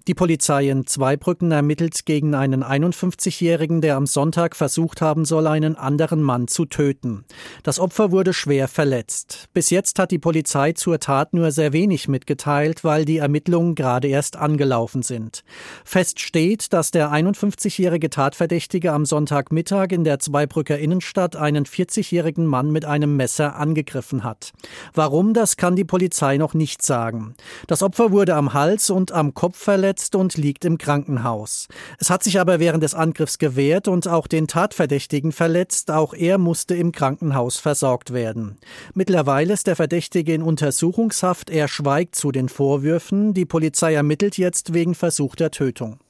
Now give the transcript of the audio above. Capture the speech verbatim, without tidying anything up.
Die Polizei in Zweibrücken ermittelt gegen einen einundfünfzigjährigen, der am Sonntag versucht haben soll, einen anderen Mann zu töten. Das Opfer wurde schwer verletzt. Bis jetzt hat die Polizei zur Tat nur sehr wenig mitgeteilt, weil die Ermittlungen gerade erst angelaufen sind. Fest steht, dass der einundfünfzigjährige Tatverdächtige am Sonntagmittag in der Zweibrücker Innenstadt einen vierzigjährigen Mann mit einem Messer angegriffen hat. Warum, das kann die Polizei noch nicht sagen. Das Opfer wurde am Hals und am Kopf verletzt und liegt im Krankenhaus. Es hat sich aber während des Angriffs gewehrt und auch den Tatverdächtigen verletzt. Auch er musste im Krankenhaus versorgt werden. Mittlerweile ist der Verdächtige in Untersuchungshaft. Er schweigt zu den Vorwürfen. Die Polizei ermittelt jetzt wegen versuchter Tötung.